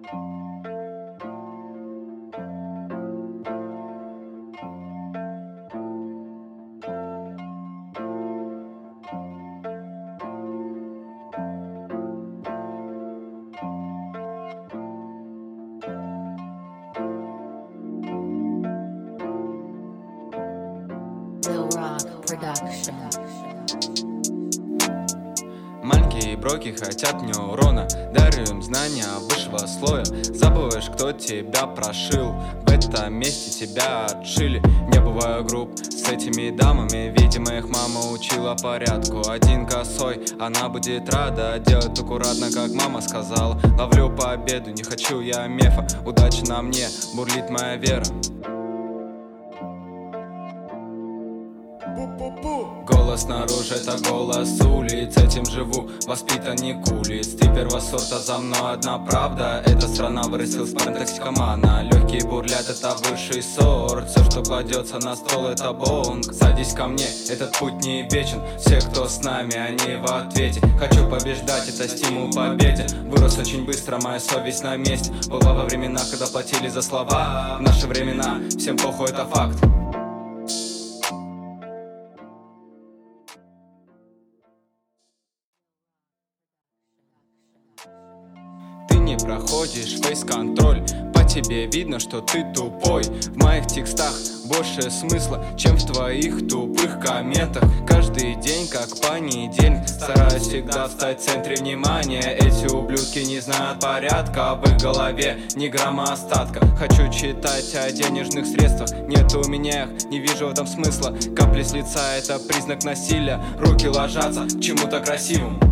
Маленькие броки хотят мне урона, дарю им знания высшего слоя. Забываешь, кто тебя прошил, в этом месте тебя отшили. Не бываю груб с этими дамами, видимо их мама учила порядку. Один косой, она будет рада делать аккуратно, как мама сказала. Ловлю победу, не хочу я мефа, удача на мне, бурлит моя вера. Голос снаружи — это голос улиц, этим живу, воспитанник улиц. Ты первосорта, за мной одна правда. Эта страна вырастилась токсикомана. Легкие бурлят, это высший сорт. Все, что кладется на стол, это бонг. Садись ко мне, этот путь не вечен. Все, кто с нами, они в ответе. Хочу побеждать, это стимул победе. Вырос очень быстро, моя совесть на месте. Была во временах, когда платили за слова. В наши времена всем похуй, это факт. Не проходишь фейс-контроль, по тебе видно, что ты тупой. В моих текстах больше смысла, чем в твоих тупых комментах. Каждый день, как понедельник, стараюсь всегда встать в центре внимания. Эти ублюдки не знают порядка, в их голове ни грамма остатка. Хочу читать о денежных средствах, нет у меня их, не вижу в этом смысла. Капли с лица — это признак насилия, руки ложатся к чему-то красивому.